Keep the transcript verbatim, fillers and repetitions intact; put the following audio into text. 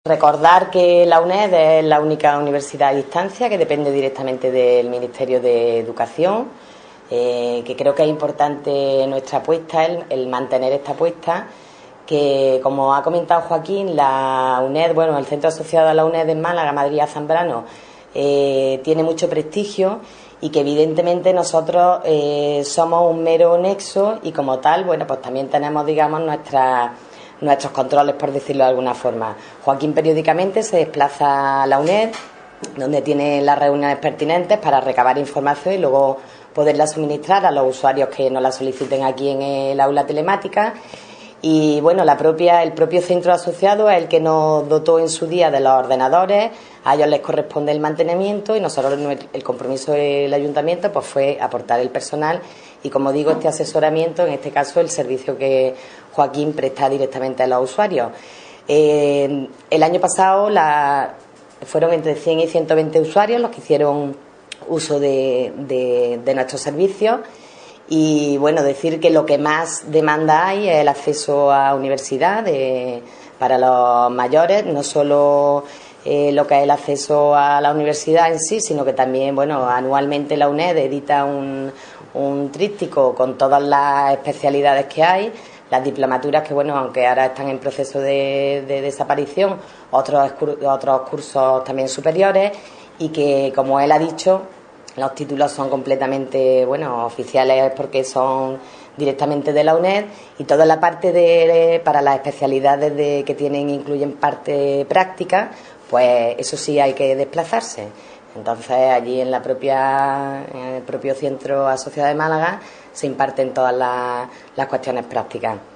Recordar que la UNED es la única universidad a distancia que depende directamente del Ministerio de Educación, eh, que creo que es importante nuestra apuesta, el, el mantener esta apuesta, que como ha comentado Joaquín, la UNED, bueno, el centro asociado a la UNED en Málaga, Madrid Zambrano, eh, tiene mucho prestigio y que evidentemente nosotros eh, somos un mero nexo y como tal, bueno, pues también tenemos, digamos, nuestra nuestros controles, por decirlo de alguna forma. Joaquín periódicamente se desplaza a la UNED, donde tiene las reuniones pertinentes para recabar información y luego poderla suministrar a los usuarios que nos la soliciten aquí en el aula telemática. Y bueno, la propia, el propio centro asociado es el que nos dotó en su día de los ordenadores, a ellos les corresponde el mantenimiento y nosotros el compromiso del ayuntamiento pues fue aportar el personal y, como digo, este asesoramiento, en este caso el servicio que Joaquín presta directamente a los usuarios. Eh, el año pasado la, fueron entre cien y ciento veinte usuarios los que hicieron uso de, de, de nuestros servicios. Y bueno, decir que lo que más demanda hay es el acceso a universidad de, para los mayores, no solo eh, lo que es el acceso a la universidad en sí, sino que también, bueno, anualmente la UNED edita un, un tríptico con todas las especialidades que hay, las diplomaturas que, bueno, aunque ahora están en proceso de, de desaparición, otros, otros cursos también superiores y que, como él ha dicho, los títulos son completamente, bueno, oficiales porque son directamente de la UNED y toda la parte de, para las especialidades de, que tienen incluyen parte práctica, pues eso sí hay que desplazarse. Entonces allí en la propia, en el propio centro asociado de Málaga se imparten todas las, las cuestiones prácticas.